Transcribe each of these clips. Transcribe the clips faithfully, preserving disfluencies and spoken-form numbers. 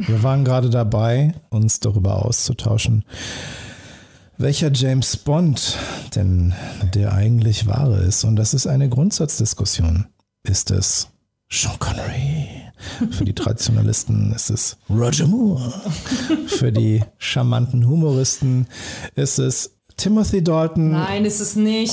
Wir waren gerade dabei, uns darüber auszutauschen, welcher James Bond denn der eigentlich wahre ist. Und das ist eine Grundsatzdiskussion. Ist es Sean Connery? Für die Traditionalisten ist es Roger Moore. Für die charmanten Humoristen ist es Timothy Dalton. Nein, ist es nicht.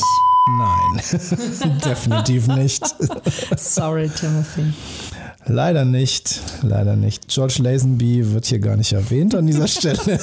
Nein, definitiv nicht. Sorry, Timothy. Leider nicht, leider nicht. George Lazenby wird hier gar nicht erwähnt an dieser Stelle.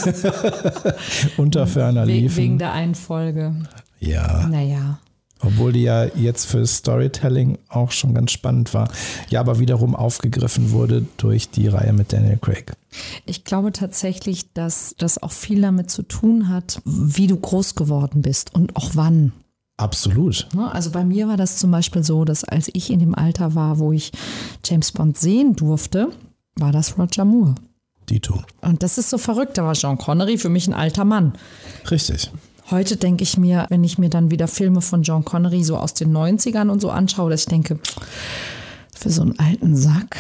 Unter ferner We- liefen. Wegen der einen Folge. Ja. Naja. Obwohl die ja jetzt für Storytelling auch schon ganz spannend war. Ja, aber wiederum aufgegriffen wurde durch die Reihe mit Daniel Craig. Ich glaube tatsächlich, dass das auch viel damit zu tun hat, wie du groß geworden bist und auch wann. Absolut. Also bei mir war das zum Beispiel so, dass als ich in dem Alter war, wo ich James Bond sehen durfte, war das Roger Moore. Dito. Und das ist so verrückt, da war Sean Connery für mich ein alter Mann. Richtig. Heute denke ich mir, wenn ich mir dann wieder Filme von Sean Connery so aus den neunzigern und so anschaue, dass ich denke, für so einen alten Sack.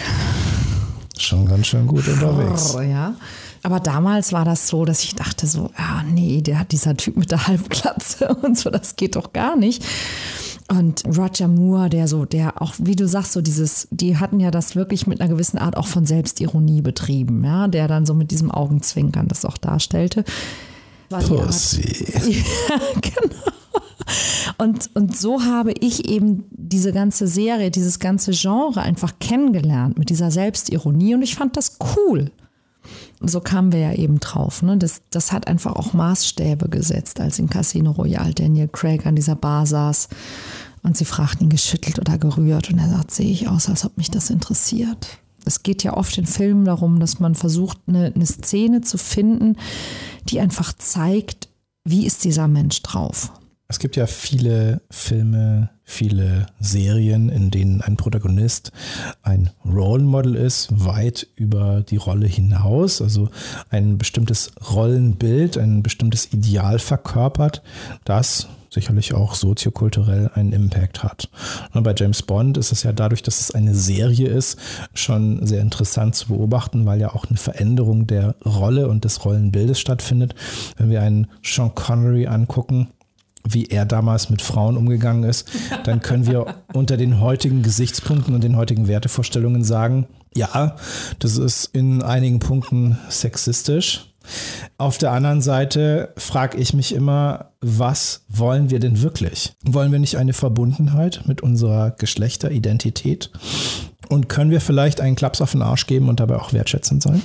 Schon ganz schön gut unterwegs. Oh, ja. Aber damals war das so, dass ich dachte so, ja nee, der hat dieser Typ mit der Halbglatze und so, das geht doch gar nicht. Und Roger Moore, der so, der auch, wie du sagst, so dieses, die hatten ja das wirklich mit einer gewissen Art auch von Selbstironie betrieben, ja, der dann so mit diesem Augenzwinkern das auch darstellte. War Pussy. Ja, genau. Und, und so habe ich eben diese ganze Serie, dieses ganze Genre einfach kennengelernt mit dieser Selbstironie und ich fand das cool. So kamen wir ja eben drauf. Ne? Das, das hat einfach auch Maßstäbe gesetzt, als in Casino Royale Daniel Craig an dieser Bar saß und sie fragten ihn geschüttelt oder gerührt und er sagt, sehe ich aus, als ob mich das interessiert. Es geht ja oft in Filmen darum, dass man versucht, eine, eine Szene zu finden, die einfach zeigt, wie ist dieser Mensch drauf. Es gibt ja viele Filme, viele Serien, in denen ein Protagonist ein Role Model ist, weit über die Rolle hinaus, also ein bestimmtes Rollenbild, ein bestimmtes Ideal verkörpert, das sicherlich auch soziokulturell einen Impact hat. Und bei James Bond ist es ja dadurch, dass es eine Serie ist, schon sehr interessant zu beobachten, weil ja auch eine Veränderung der Rolle und des Rollenbildes stattfindet. Wenn wir einen Sean Connery angucken, wie er damals mit Frauen umgegangen ist, dann können wir unter den heutigen Gesichtspunkten und den heutigen Wertevorstellungen sagen, ja, das ist in einigen Punkten sexistisch. Auf der anderen Seite frage ich mich immer, was wollen wir denn wirklich? Wollen wir nicht eine Verbundenheit mit unserer Geschlechteridentität? Und können wir vielleicht einen Klaps auf den Arsch geben und dabei auch wertschätzend sein?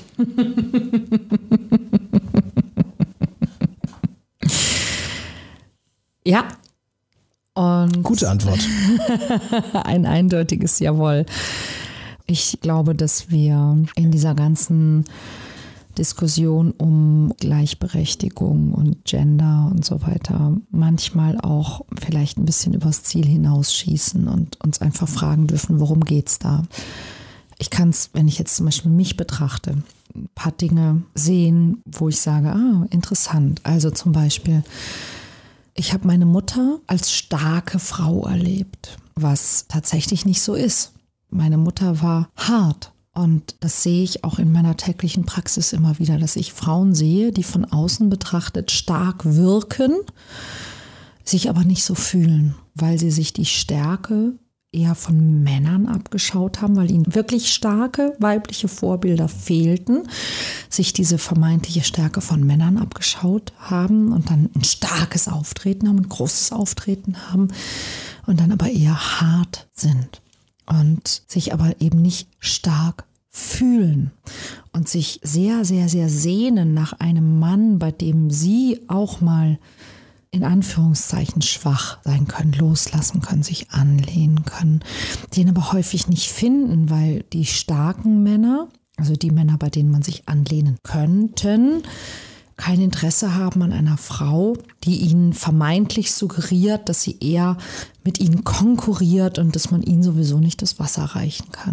Ja. Und gute Antwort. Ein eindeutiges Jawohl. Ich glaube, dass wir in dieser ganzen Diskussion um Gleichberechtigung und Gender und so weiter manchmal auch vielleicht ein bisschen übers Ziel hinausschießen und uns einfach fragen dürfen, worum geht's da? Ich kann es, wenn ich jetzt zum Beispiel mich betrachte, ein paar Dinge sehen, wo ich sage, ah, interessant. Also zum Beispiel, ich habe meine Mutter als starke Frau erlebt, was tatsächlich nicht so ist. Meine Mutter war hart. Und das sehe ich auch in meiner täglichen Praxis immer wieder, dass ich Frauen sehe, die von außen betrachtet stark wirken, sich aber nicht so fühlen, weil sie sich die Stärke eher von Männern abgeschaut haben, weil ihnen wirklich starke weibliche Vorbilder fehlten, sich diese vermeintliche Stärke von Männern abgeschaut haben und dann ein starkes Auftreten haben, ein großes Auftreten haben und dann aber eher hart sind. Und sich aber eben nicht stark fühlen und sich sehr, sehr, sehr sehnen nach einem Mann, bei dem sie auch mal in Anführungszeichen schwach sein können, loslassen können, sich anlehnen können, den aber häufig nicht finden, weil die starken Männer, also die Männer, bei denen man sich anlehnen könnten, kein Interesse haben an einer Frau, die ihnen vermeintlich suggeriert, dass sie eher mit ihnen konkurriert und dass man ihnen sowieso nicht das Wasser reichen kann.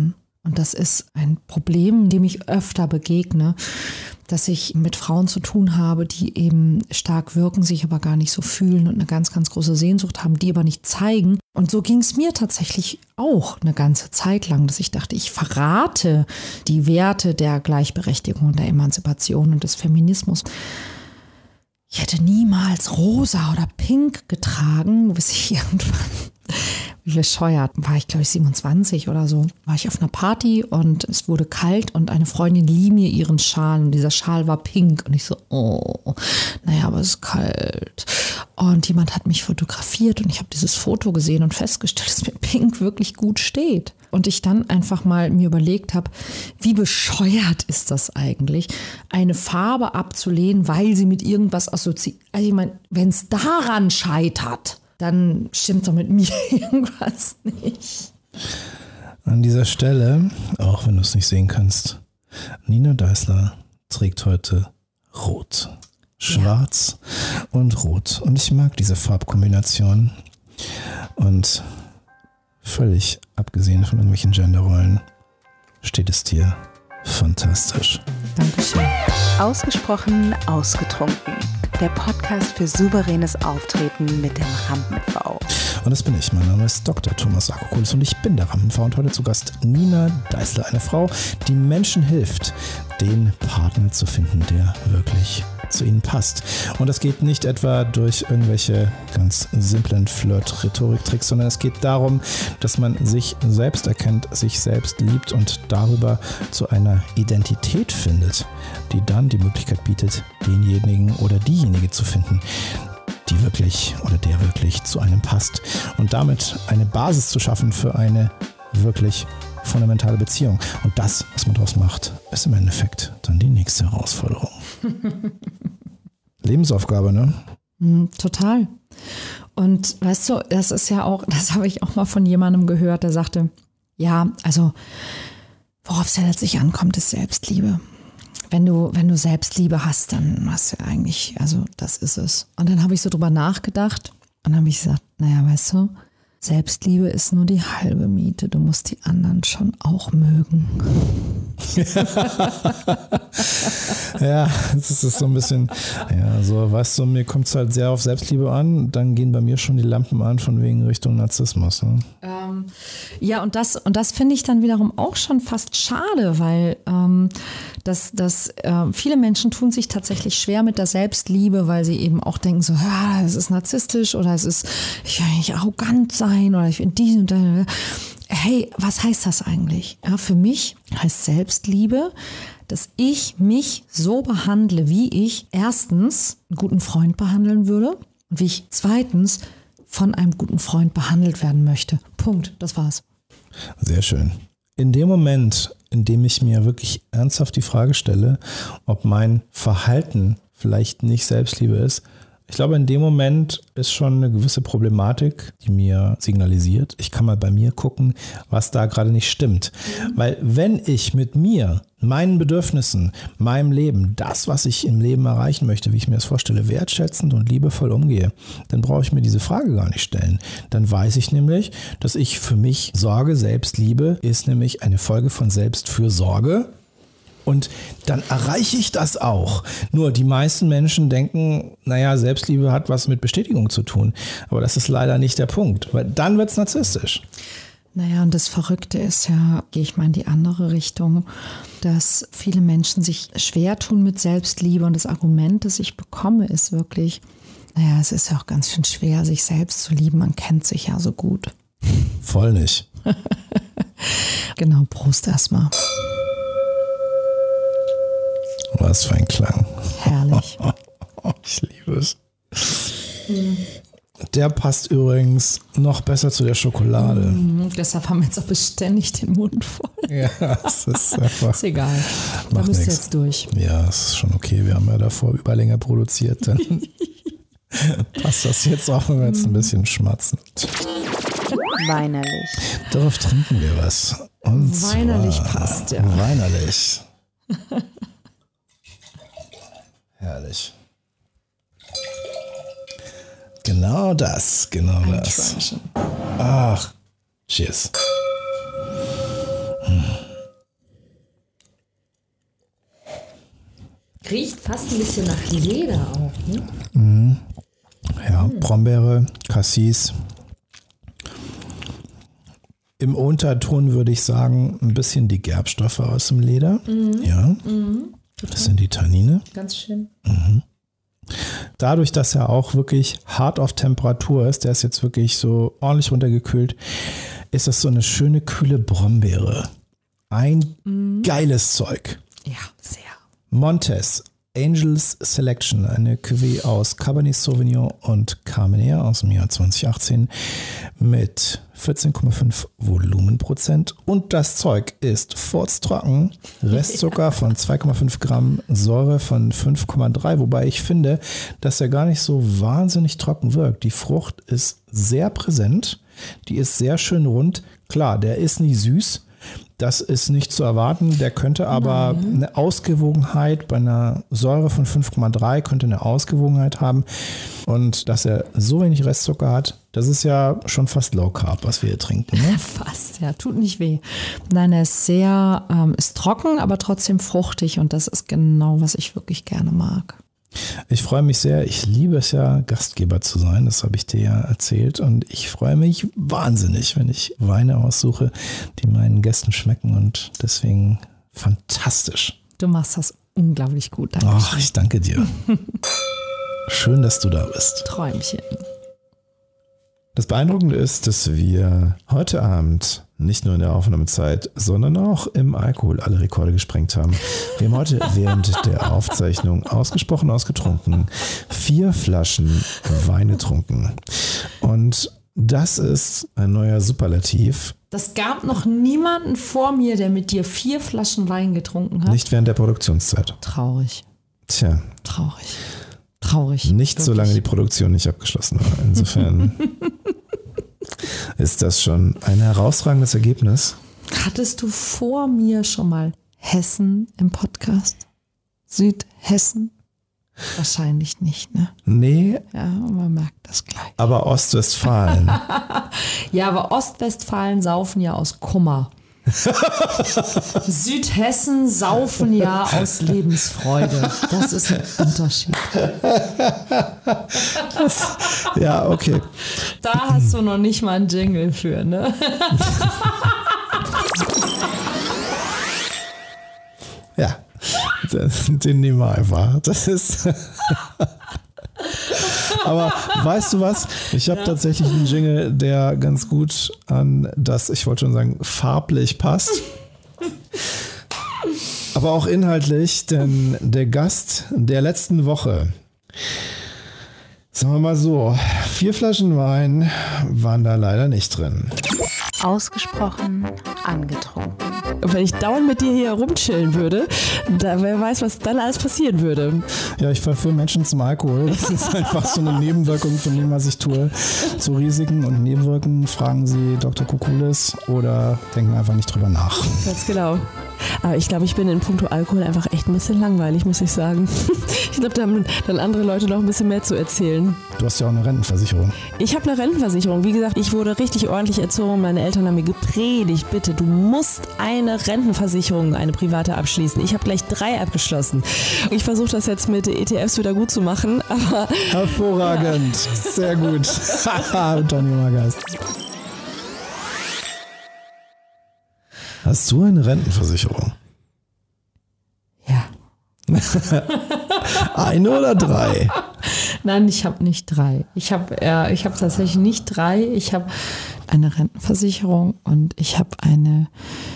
Und das ist ein Problem, dem ich öfter begegne, dass ich mit Frauen zu tun habe, die eben stark wirken, sich aber gar nicht so fühlen und eine ganz, ganz große Sehnsucht haben, die aber nicht zeigen. Und so ging es mir tatsächlich auch eine ganze Zeit lang, dass ich dachte, ich verrate die Werte der Gleichberechtigung und der Emanzipation und des Feminismus. Ich hätte niemals rosa oder pink getragen, bis ich irgendwann, wie bescheuert, war ich glaube ich siebenundzwanzig oder so, war ich auf einer Party und es wurde kalt und eine Freundin lieh mir ihren Schal und dieser Schal war pink und ich so, oh, naja, aber es ist kalt. Und jemand hat mich fotografiert und ich habe dieses Foto gesehen und festgestellt, dass mir pink wirklich gut steht. Und ich dann einfach mal mir überlegt habe, wie bescheuert ist das eigentlich, eine Farbe abzulehnen, weil sie mit irgendwas assoziiert. Also ich meine, wenn es daran scheitert, dann stimmt doch mit mir irgendwas nicht. An dieser Stelle, auch wenn du es nicht sehen kannst, Nina Deißler trägt heute rot. Schwarz ja. und rot. Und ich mag diese Farbkombination. Und völlig abgesehen von irgendwelchen Genderrollen steht es dir fantastisch. Dankeschön. Ausgesprochen ausgetrunken. Der Podcast für souveränes Auftreten mit dem Rampen-V. Und das bin ich. Mein Name ist Doktor Thomas Akokulis und ich bin der Rampen-V. Und heute zu Gast Nina Deißler, eine Frau, die Menschen hilft, den Partner zu finden, der wirklich zu ihnen passt. Und das geht nicht etwa durch irgendwelche ganz simplen Flirt-Rhetorik-Tricks, sondern es geht darum, dass man sich selbst erkennt, sich selbst liebt und darüber zu einer Identität findet, die dann die Möglichkeit bietet, denjenigen oder diejenige zu finden, die wirklich oder der wirklich zu einem passt. Und damit eine Basis zu schaffen für eine wirklich fundamentale Beziehung. Und das, was man daraus macht, ist im Endeffekt dann die nächste Herausforderung. Lebensaufgabe, ne? Mm, total. Und weißt du, das ist ja auch, das habe ich auch mal von jemandem gehört, der sagte, ja, also worauf es ja letztlich ankommt, ist Selbstliebe. Wenn du, wenn du Selbstliebe hast, dann hast du eigentlich, also das ist es. Und dann habe ich so drüber nachgedacht und dann habe ich gesagt, naja, weißt du, Selbstliebe ist nur die halbe Miete. Du musst die anderen schon auch mögen. Ja, das ist so ein bisschen, ja, so, weißt du, mir kommt es halt sehr auf Selbstliebe an, dann gehen bei mir schon die Lampen an von wegen Richtung Narzissmus. Ne? Ähm, ja, und das, und das finde ich dann wiederum auch schon fast schade, weil ähm, dass, dass, äh, viele Menschen tun sich tatsächlich schwer mit der Selbstliebe, weil sie eben auch denken so, ja, es ist narzisstisch oder es ist, ich will nicht arrogant sein oder ich bin dies und das. Hey, was heißt das eigentlich? Ja, für mich heißt Selbstliebe, dass ich mich so behandle, wie ich erstens einen guten Freund behandeln würde und wie ich zweitens von einem guten Freund behandelt werden möchte. Punkt, das war's. Sehr schön. In dem Moment, in dem ich mir wirklich ernsthaft die Frage stelle, ob mein Verhalten vielleicht nicht Selbstliebe ist, ich glaube, in dem Moment ist schon eine gewisse Problematik, die mir signalisiert, ich kann mal bei mir gucken, was da gerade nicht stimmt. Mhm. Weil wenn ich mit mir, meinen Bedürfnissen, meinem Leben, das, was ich im Leben erreichen möchte, wie ich mir das vorstelle, wertschätzend und liebevoll umgehe, dann brauche ich mir diese Frage gar nicht stellen. Dann weiß ich nämlich, dass ich für mich sorge. Selbstliebe ist nämlich eine Folge von Selbstfürsorge. Und dann erreiche ich das auch. Nur die meisten Menschen denken, naja, Selbstliebe hat was mit Bestätigung zu tun. Aber das ist leider nicht der Punkt, weil dann wird es narzisstisch. Naja, und das Verrückte ist ja, gehe ich mal in die andere Richtung, dass viele Menschen sich schwer tun mit Selbstliebe. Und das Argument, das ich bekomme, ist wirklich, naja, es ist ja auch ganz schön schwer, sich selbst zu lieben. Man kennt sich ja so gut. Voll nicht. Genau, Prost erstmal. Was für ein Klang. Herrlich. Ich liebe es. Mhm. Der passt übrigens noch besser zu der Schokolade. Mhm, deshalb haben wir jetzt auch beständig den Mund voll. Ja, es ist einfach. Ist egal. Da bist du jetzt durch. Ja, es ist schon okay. Wir haben ja davor überlänger produziert. Dann passt das jetzt auch, wenn wir jetzt ein bisschen schmatzen. Weinerlich. Darauf trinken wir was. Und weinerlich zwar passt, ja. Weinerlich. Herrlich. Genau das, genau Ein das. Träumchen. Ach, cheers. Hm. Riecht fast ein bisschen nach Leder auch, ne? Mhm. Ja, mhm. Brombeere, Cassis. Im Unterton würde ich sagen, ein bisschen die Gerbstoffe aus dem Leder. Mhm. Ja, mhm. Das sind die Tannine. Ganz schön. Mhm. Dadurch, dass er auch wirklich hart auf Temperatur ist, der ist jetzt wirklich so ordentlich runtergekühlt, ist das so eine schöne, kühle Brombeere. Ein mhm. geiles Zeug. Ja, sehr. Montes Angels Selection, eine Cuvée aus Cabernet Sauvignon und Carmenère aus dem Jahr zwanzig achtzehn mit vierzehn Komma fünf Volumenprozent. Und das Zeug ist furztrocken, Restzucker von zwei Komma fünf Gramm, Säure von fünf Komma drei, wobei ich finde, dass er gar nicht so wahnsinnig trocken wirkt. Die Frucht ist sehr präsent, die ist sehr schön rund. Klar, der ist nicht süß. Das ist nicht zu erwarten, der könnte aber Nein. eine Ausgewogenheit bei einer Säure von fünf Komma drei könnte eine Ausgewogenheit haben und dass er so wenig Restzucker hat, das ist ja schon fast Low Carb, was wir hier trinken. Ne? Fast, ja, tut nicht weh. Nein, er ist sehr, ähm, ist trocken, aber trotzdem fruchtig und das ist genau, was ich wirklich gerne mag. Ich freue mich sehr, ich liebe es ja, Gastgeber zu sein, das habe ich dir ja erzählt und ich freue mich wahnsinnig, wenn ich Weine aussuche, die meinen Gästen schmecken und deswegen fantastisch. Du machst das unglaublich gut, danke. Ach, ich danke dir. Schön, dass du da bist. Träumchen. Das Beeindruckende ist, dass wir heute Abend nicht nur in der Aufnahmezeit, sondern auch im Alkohol alle Rekorde gesprengt haben. Wir haben heute während der Aufzeichnung ausgesprochen ausgetrunken, vier Flaschen Wein getrunken. Und das ist ein neuer Superlativ. Das gab noch niemanden vor mir, der mit dir vier Flaschen Wein getrunken hat. Nicht während der Produktionszeit. Traurig. Tja. Traurig. Traurig. Nicht wirklich. Solange die Produktion nicht abgeschlossen war. Insofern ist das schon ein herausragendes Ergebnis. Hattest du vor mir schon mal Hessen im Podcast? Südhessen? Wahrscheinlich nicht, ne? Nee. Ja, man merkt das gleich. Aber Ostwestfalen. Ja, aber Ostwestfalen saufen ja aus Kummer. Südhessen saufen ja aus Lebensfreude. Das ist ein Unterschied. Ja, okay. Da hast du noch nicht mal einen Jingle für, ne? Ja, den nehmen wir einfach. Das ist. Aber weißt du was? Ich habe ja. tatsächlich einen Jingle, der ganz gut an das, ich wollte schon sagen, farblich passt. Aber auch inhaltlich, denn der Gast der letzten Woche, sagen wir mal so, vier Flaschen Wein waren da leider nicht drin. Ausgesprochen angetrunken. Wenn ich dauernd mit dir hier rumchillen würde, da, wer weiß, was dann alles passieren würde. Ja, ich verführe Menschen zum Alkohol. Das ist einfach so eine Nebenwirkung von dem, was ich tue. Zu Risiken und Nebenwirkungen fragen Sie Doktor Kukulis oder denken einfach nicht drüber nach. Ganz genau. Aber ich glaube, ich bin in puncto Alkohol einfach echt ein bisschen langweilig, muss ich sagen. Ich glaube, da haben dann andere Leute noch ein bisschen mehr zu erzählen. Du hast ja auch eine Rentenversicherung. Ich habe eine Rentenversicherung. Wie gesagt, ich wurde richtig ordentlich erzogen. Meine Eltern haben mir gepredigt, bitte, du musst eine Rentenversicherung, eine private abschließen. Ich habe gleich drei abgeschlossen. Ich versuche das jetzt mit E T Fs wieder gut zu machen. Aber hervorragend. Ja. Sehr gut. Tonio Magast. Hast du eine Rentenversicherung? Ja. Eine oder drei? Nein, ich habe nicht drei. Ich habe äh, ich hab tatsächlich nicht drei. Ich habe eine Rentenversicherung und ich habe eine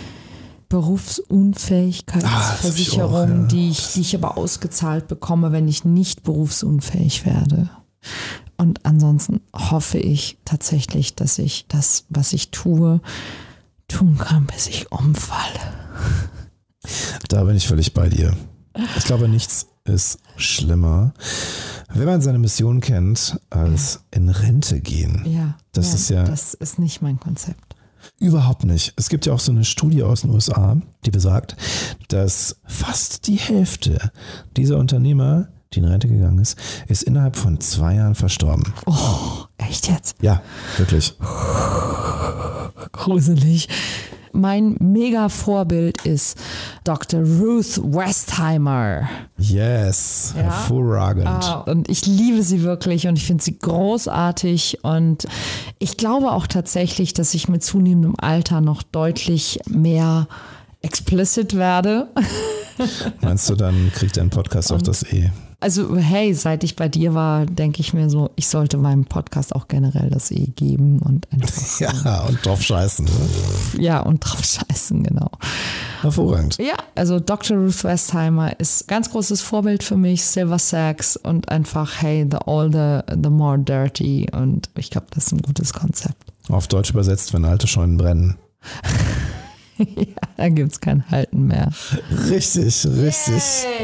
Berufsunfähigkeitsversicherung, ah, auch, ja. die, ich, die ich aber ausgezahlt bekomme, wenn ich nicht berufsunfähig werde. Und ansonsten hoffe ich tatsächlich, dass ich das, was ich tue, tun kann, bis ich umfalle. Da bin ich völlig bei dir. Ich glaube, nichts ist schlimmer, wenn man seine Mission kennt, als in Rente gehen. Ja, das ja, ist ja. Das ist nicht mein Konzept. Überhaupt nicht. Es gibt ja auch so eine Studie aus den U S A, die besagt, dass fast die Hälfte dieser Unternehmer, die in Rente gegangen ist, ist innerhalb von zwei Jahren verstorben. Oh, echt jetzt? Ja, wirklich. Gruselig. mein Mega-Vorbild ist Doktor Ruth Westheimer. Yes, Ja. hervorragend. Ah, und ich liebe sie wirklich und ich finde sie großartig und ich glaube auch tatsächlich, dass ich mit zunehmendem Alter noch deutlich mehr explicit werde. Meinst du, dann kriegt dein Podcast auch das E? Also hey, seit ich bei dir war, denke ich mir so, ich sollte meinem Podcast auch generell das E geben und einfach Ja, und drauf scheißen. Ne? ja und drauf scheißen, genau. Hervorragend. Ja, also Doktor Ruth Westheimer ist ein ganz großes Vorbild für mich, Silver Sax und einfach hey, the older, the more dirty und ich glaube, das ist ein gutes Konzept. Auf Deutsch übersetzt, wenn alte Scheunen brennen. Ja, da gibt es kein Halten mehr. Richtig, richtig.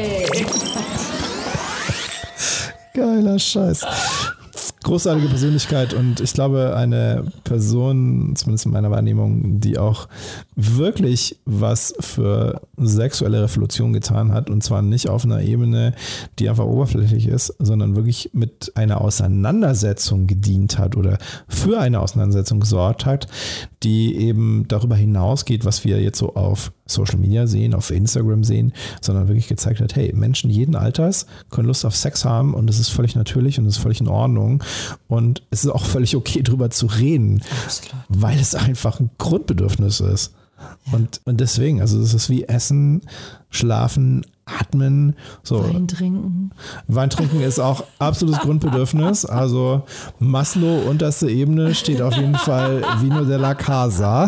Geiler Scheiß. Großartige Persönlichkeit und ich glaube eine Person, zumindest in meiner Wahrnehmung, die auch wirklich was für sexuelle Revolution getan hat und zwar nicht auf einer Ebene, die einfach oberflächlich ist, sondern wirklich mit einer Auseinandersetzung gedient hat oder für eine Auseinandersetzung gesorgt hat, die eben darüber hinausgeht, was wir jetzt so auf Social Media sehen, auf Instagram sehen, sondern wirklich gezeigt hat, hey, Menschen jeden Alters können Lust auf Sex haben und es ist völlig natürlich und es ist völlig in Ordnung und es ist auch völlig okay, drüber zu reden, Absolut. weil es einfach ein Grundbedürfnis ist. Ja. Und, und deswegen, also es ist wie Essen, Schlafen, Atmen, so. Wein trinken. Wein trinken ist auch absolutes Grundbedürfnis. Also Maslow, unterste Ebene, steht auf jeden Fall Vino della Casa.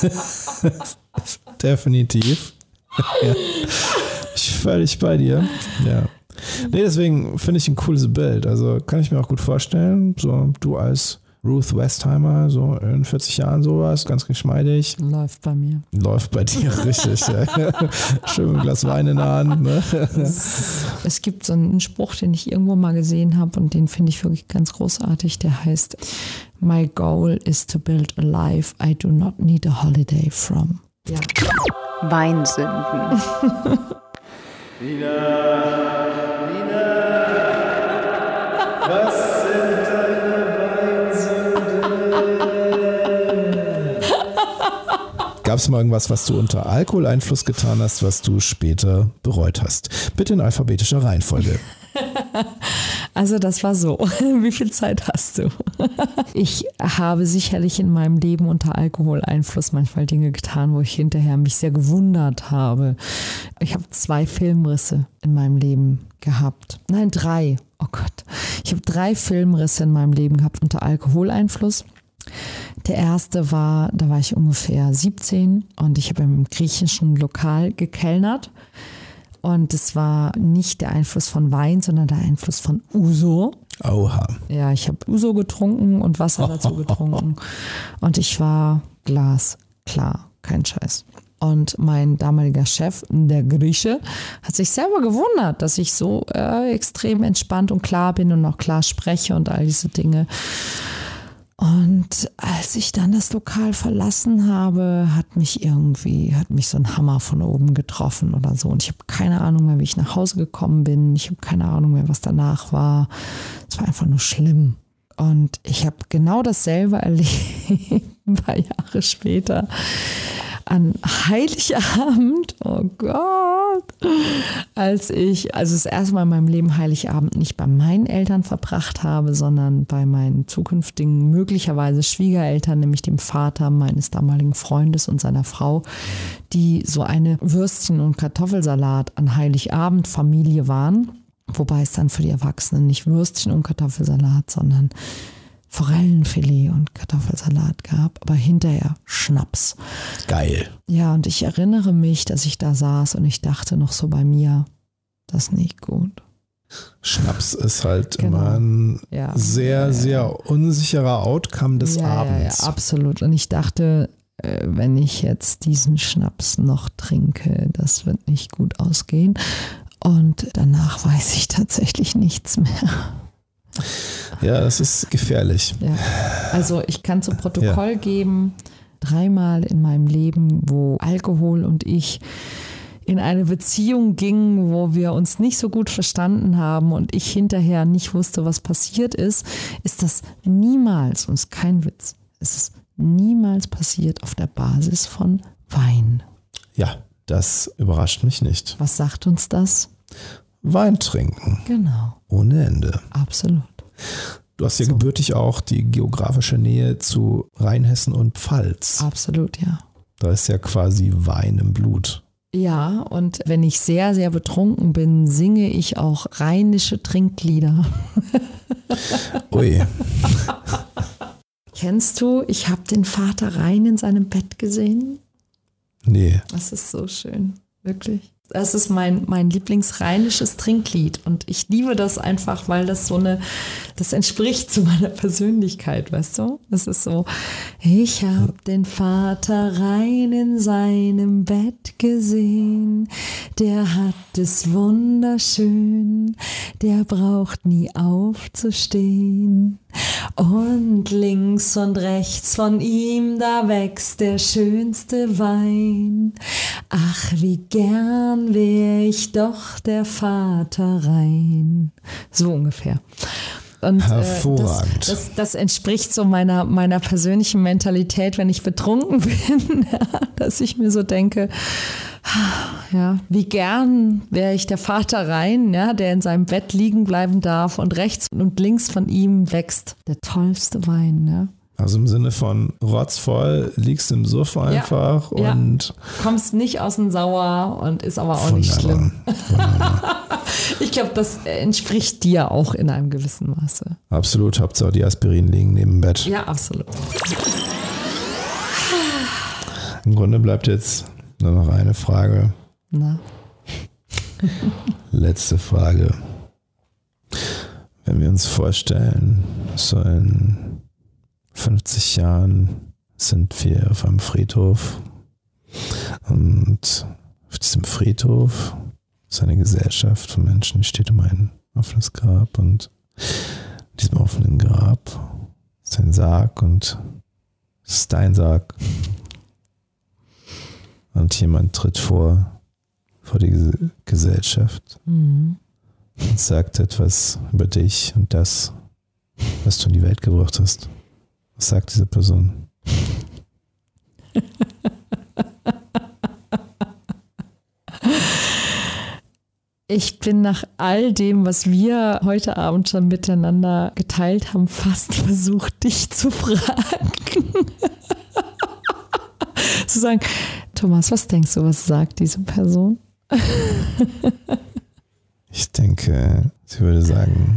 Definitiv. Ja. Ich bin völlig bei dir. Ja. Nee, deswegen finde ich ein cooles Bild. Also kann ich mir auch gut vorstellen. So, du als Ruth Westheimer, so in vierzig Jahren sowas, ganz geschmeidig. Läuft bei mir. Läuft bei dir richtig. Ja. Schön mit einem Glas Wein in der Hand. Ne? Es gibt so einen Spruch, den ich irgendwo mal gesehen habe und den finde ich wirklich ganz großartig. Der heißt, My goal is to build a life I do not need a holiday from. Ja. Weinsünden. Nina, Nina, was sind deine Weinsünden? Gab es mal irgendwas, was du unter Alkoholeinfluss getan hast, was du später bereut hast? Bitte in alphabetischer Reihenfolge. Also das war so. Wie viel Zeit hast du? Ich habe sicherlich in meinem Leben unter Alkoholeinfluss manchmal Dinge getan, wo ich hinterher mich sehr gewundert habe. Ich habe zwei Filmrisse in meinem Leben gehabt. Nein, drei. Oh Gott. Ich habe drei Filmrisse in meinem Leben gehabt unter Alkoholeinfluss. Der erste war, da war ich ungefähr siebzehn und ich habe im griechischen Lokal gekellnert. Und es war nicht der Einfluss von Wein, sondern der Einfluss von Uso. Oha. Ja, ich habe Uso getrunken und Wasser dazu getrunken. Und ich war glasklar, kein Scheiß. Und mein damaliger Chef, der Grieche, hat sich selber gewundert, dass ich so äh, extrem entspannt und klar bin und auch klar spreche und all diese Dinge. Und als ich dann das Lokal verlassen habe, hat mich irgendwie, hat mich so ein Hammer von oben getroffen oder so. Und ich habe keine Ahnung mehr, wie ich nach Hause gekommen bin. Ich habe keine Ahnung mehr, was danach war. Es war einfach nur schlimm. Und ich habe genau dasselbe erlebt, ein paar Jahre später. An Heiligabend, oh Gott, als ich, also das erste Mal in meinem Leben Heiligabend nicht bei meinen Eltern verbracht habe, sondern bei meinen zukünftigen, möglicherweise Schwiegereltern, nämlich dem Vater meines damaligen Freundes und seiner Frau, die so eine Würstchen- und Kartoffelsalat an Heiligabend Familie waren, wobei es dann für die Erwachsenen nicht Würstchen und Kartoffelsalat, sondern Forellenfilet und Kartoffelsalat gab, aber hinterher Schnaps. Geil. Ja, und ich erinnere mich, dass ich da saß und ich dachte noch so bei mir, das ist nicht gut. Schnaps ist halt Genau. immer ein Ja. sehr, Ja, sehr unsicherer Outcome des ja, Abends. Ja, ja, absolut. Und ich dachte, äh, wenn ich jetzt diesen Schnaps noch trinke, das wird nicht gut ausgehen. Und danach weiß ich tatsächlich nichts mehr. Ja, das ist gefährlich. Ja. Also ich kann zu Protokoll ja. geben, dreimal in meinem Leben, wo Alkohol und ich in eine Beziehung gingen, wo wir uns nicht so gut verstanden haben und ich hinterher nicht wusste, was passiert ist, ist das niemals, und es ist kein Witz, es ist niemals passiert auf der Basis von Wein. Ja, das überrascht mich nicht. Was sagt uns das? Wein trinken. Genau. Ohne Ende. Absolut. Du hast ja so gebürtig auch die geografische Nähe zu Rheinhessen und Pfalz. Absolut, ja. Da ist ja quasi Wein im Blut. Ja, und wenn ich sehr, sehr betrunken bin, singe ich auch rheinische Trinklieder. Ui. Kennst du, ich habe den Vater Rhein in seinem Bett gesehen? Nee. Das ist so schön, wirklich. Das ist mein, mein lieblingsrheinisches Trinklied und ich liebe das einfach, weil das so eine, das entspricht zu meiner Persönlichkeit, weißt du? Das ist so, ich hab den Vater Rhein in seinem Bett gesehen, der hat es wunderschön, der braucht nie aufzustehen. Und links und rechts von ihm, da wächst der schönste Wein. Ach, wie gern wär ich doch der Vater Rhein. So ungefähr. Und hervorragend. Äh, das, das, das entspricht so meiner, meiner persönlichen Mentalität, wenn ich betrunken bin, ja, dass ich mir so denke, ja, wie gern wäre ich der Vater Rhein, ja, der in seinem Bett liegen bleiben darf und rechts und links von ihm wächst der tollste Wein. Ja. Also im Sinne von rotzvoll, liegst im Suff einfach ja, und ja. Kommst nicht aus dem Sauer und ist aber auch nicht schlimm. Ich glaube, das entspricht dir auch in einem gewissen Maße. Absolut, Hauptsache die Aspirin liegen neben dem Bett. Ja, absolut. Im Grunde bleibt jetzt nur noch eine Frage. Na? Letzte Frage. Wenn wir uns vorstellen, so in fünfzig Jahren sind wir auf einem Friedhof und auf diesem Friedhof ist eine Gesellschaft von Menschen, die steht um ein offenes Grab und in diesem offenen Grab ist ein Sarg und es ist dein Sarg. Und jemand tritt vor, vor die Gesellschaft mhm. und sagt etwas über dich und das, was du in die Welt gebracht hast. Was sagt diese Person? Ich bin nach all dem, was wir heute Abend schon miteinander geteilt haben, fast versucht, dich zu fragen. Zu sagen, Thomas, was denkst du, was sagt diese Person? Ich denke, sie würde sagen,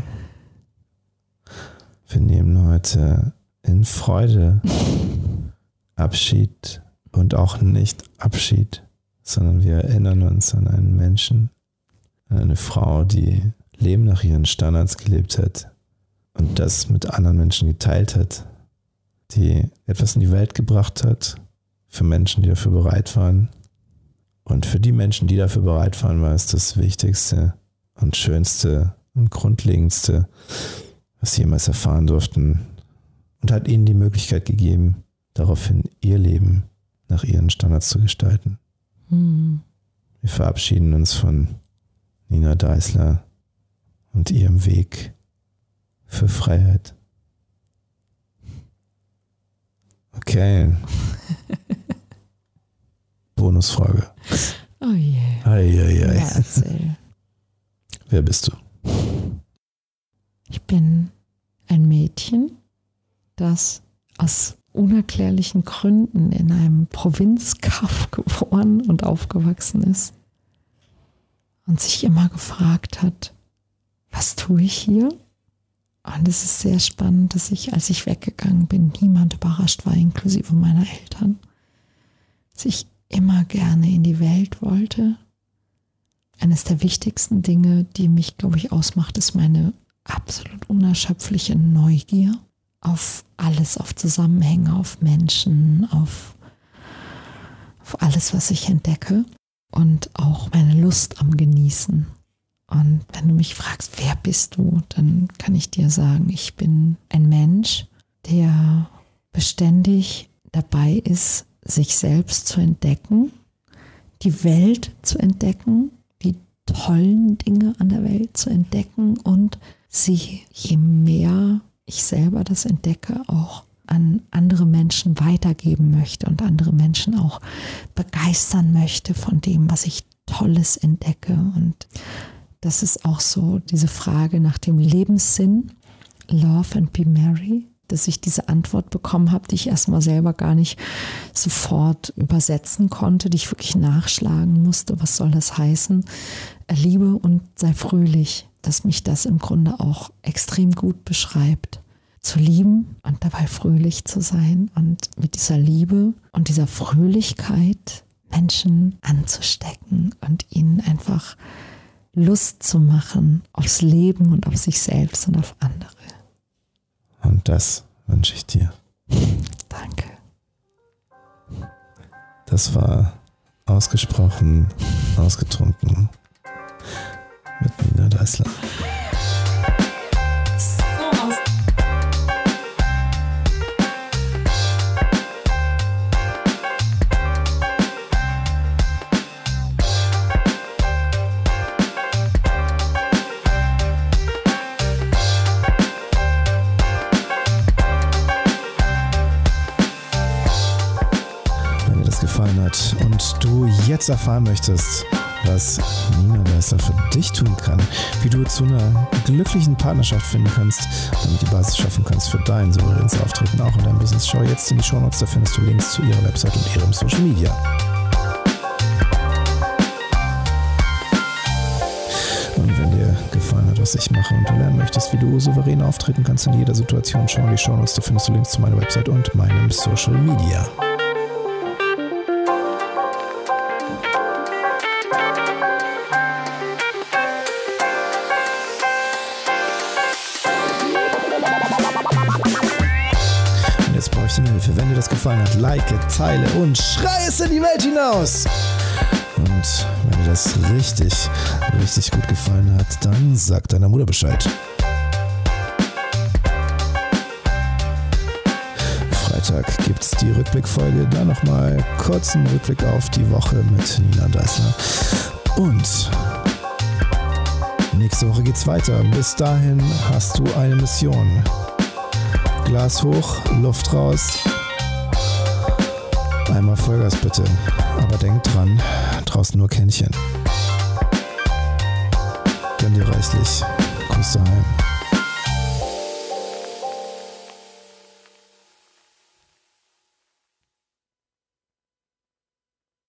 wir nehmen heute in Freude Abschied und auch nicht Abschied, sondern wir erinnern uns an einen Menschen, an eine Frau, die Leben nach ihren Standards gelebt hat und das mit anderen Menschen geteilt hat, die etwas in die Welt gebracht hat für Menschen, die dafür bereit waren. Und für die Menschen, die dafür bereit waren, war es das Wichtigste und Schönste und Grundlegendste, was sie jemals erfahren durften, und hat ihnen die Möglichkeit gegeben, daraufhin ihr Leben nach ihren Standards zu gestalten. Mhm. Wir verabschieden uns von Nina Deißler und ihrem Weg für Freiheit. Okay. Bonusfrage. Oh je. Ei, ei, ei. Ja, erzähl. Wer bist du? Ich bin ein Mädchen, das aus unerklärlichen Gründen in einem Provinzkaff geboren und aufgewachsen ist und sich immer gefragt hat, was tue ich hier? Und es ist sehr spannend, dass ich, als ich weggegangen bin, niemand überrascht war, inklusive meiner Eltern. Dass ich immer gerne in die Welt wollte. Eines der wichtigsten Dinge, die mich, glaube ich, ausmacht, ist meine absolut unerschöpfliche Neugier auf alles, auf Zusammenhänge, auf Menschen, auf, auf alles, was ich entdecke und auch meine Lust am Genießen. Und wenn du mich fragst, wer bist du, dann kann ich dir sagen, ich bin ein Mensch, der beständig dabei ist, sich selbst zu entdecken, die Welt zu entdecken, die tollen Dinge an der Welt zu entdecken und sie, je mehr ich selber das entdecke, auch an andere Menschen weitergeben möchte und andere Menschen auch begeistern möchte von dem, was ich Tolles entdecke. Und das ist auch so diese Frage nach dem Lebenssinn, Love and be merry, dass ich diese Antwort bekommen habe, die ich erstmal selber gar nicht sofort übersetzen konnte, die ich wirklich nachschlagen musste. Was soll das heißen? Liebe und sei fröhlich, dass mich das im Grunde auch extrem gut beschreibt. Zu lieben und dabei fröhlich zu sein und mit dieser Liebe und dieser Fröhlichkeit Menschen anzustecken und ihnen einfach Lust zu machen aufs Leben und auf sich selbst und auf andere. Und das wünsche ich dir. Danke. Das war ausgesprochen, ausgetrunken mit Nina Deißler. Gefallen hat und du jetzt erfahren möchtest, was Nina Deißler für dich tun kann, wie du zu einer glücklichen Partnerschaft finden kannst, damit die Basis schaffen kannst für dein souveränes Auftreten auch in deinem Business. Schau jetzt in die Shownotes, da findest du Links zu ihrer Website und ihrem Social Media. Und wenn dir gefallen hat, was ich mache und du lernen möchtest, wie du souverän auftreten kannst in jeder Situation, schau in die Shownotes, da findest du Links zu meiner Website und meinem Social Media. Jetzt brauche ich deine Hilfe. Wenn dir das gefallen hat, like, teile und schrei es in die Welt hinaus. Und wenn dir das richtig, richtig gut gefallen hat, dann sag deiner Mutter Bescheid. Freitag gibt es die Rückblickfolge. Dann nochmal kurz einen Rückblick auf die Woche mit Nina Deißler. Und nächste Woche geht's weiter. Bis dahin hast du eine Mission. Glas hoch, Luft raus. Einmal Vollgas bitte. Aber denk dran, draußen nur Kännchen. Gönn dir reichlich. Kuss daheim.